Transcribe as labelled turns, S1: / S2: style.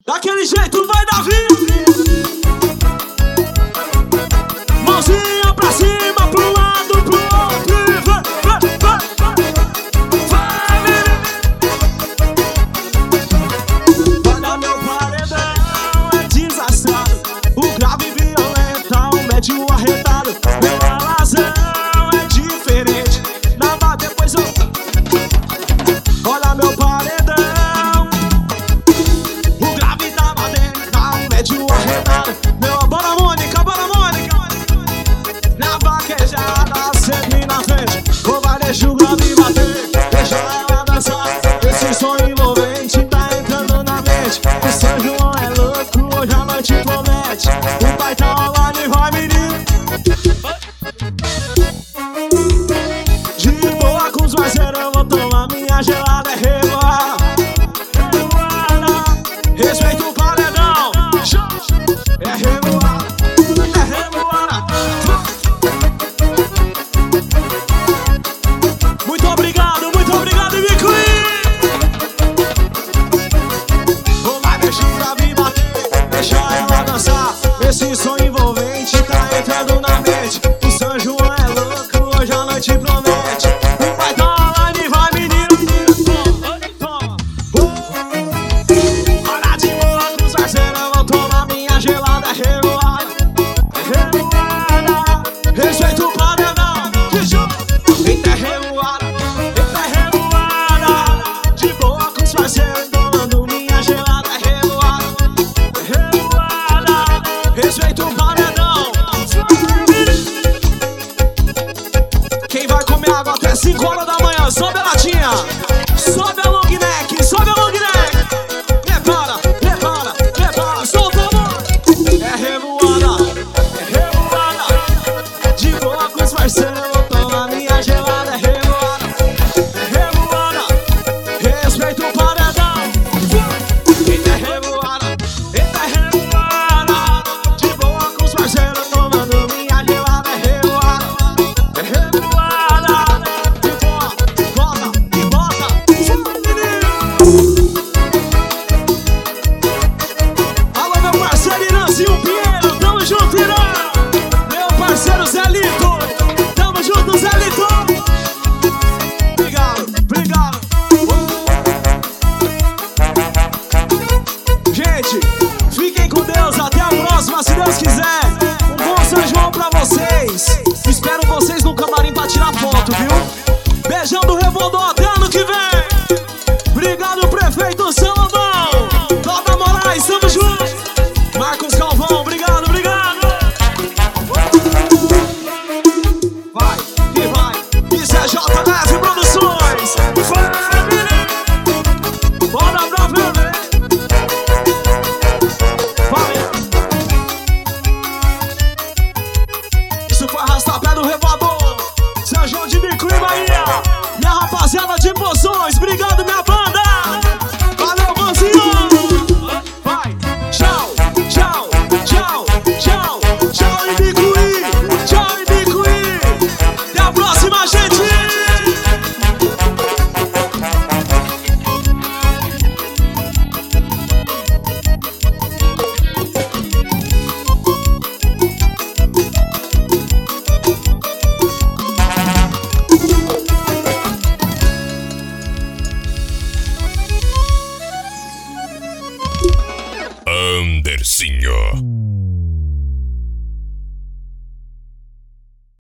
S1: Daquele jeito vai, Davi. Mãozinha pra cima, pro lado, pro outro e vai, vai, vai, menino. Olha meu paredão, é desastrado. O grave violentão mede o arretado. Meu alazão é diferente. Nada depois eu... Olha meu paredão, o grave tá batendo, mede o arretado. Meu, bora Mônica, bora Mônica. Na vaquejada, sempre na frente. Ou vai deixar o grave bater, deixa ela dançar. Esse som envolvente tá entrando na mente. O São João é louco, hoje a noite promete. O pai tá online, vai menino. De boa com os parceiros, eu vou tomar minha gelada, é revoada. Respeita o paredão, é revoada, é revoada. Muito obrigado, Ibicuí. Vou lá, deixa o grave bater, deixa ela dançar. Esse som envolvente tá entrando na mente. O São João é louco, hoje a noite promete. O pai tá online, vai menino. Toma, olha de boa com os parceiros, eu vou tomar minha gelada, revoada, revoada. Respeita o paredão, eita revoada, eita revoada. De boa com os parceiros, tomando minha gelada, revoada, revoada. Respeita o paredão. Quem vai comer água até 5 horas da manhã? Sobe a latinha, sobe a long neck, sobe a long neck. Prepara, prepara, prepara, solta a mão. É revoada, é revoada. De boa com os parceiros, eu vou tomar minha gelada, é revoada, é revoada. Respeita o paredão. Eita revoada, eita revoada. De boa com os parceiros, tomando minha gelada, é revoada, é revoada. De boa, bota e bota. Alô meu parceiro Iranzinho Pinheiro, tamo junto Irã. Meu parceiro Zé Lito, tamo junto Zé Lito. Obrigado, obrigado. Gente, fiquem com Deus, até a próxima, se Deus quiser. Um bom São João pra vocês. Espero vocês no camarim pra tirar foto, viu? Beijão do Revoldó, até ano que vem. Obrigado, prefeito Salomão. Toda Moraes, tamo junto. Marcos Galvão, obrigado, obrigado. Vai, e vai. Isso é JF Produções. Vai, menino. Bora pra ver. Vai. Isso foi arrastapé do Revoador. São João de Ibicuí, Bahia. Minha rapaziada de Poções, obrigado minha banda. Valeu, Manzinho. Vai, tchau, tchau, tchau, tchau, tchau Ibicuí, tchau Ibicuí. Até a próxima, gente.
S2: Andersinho.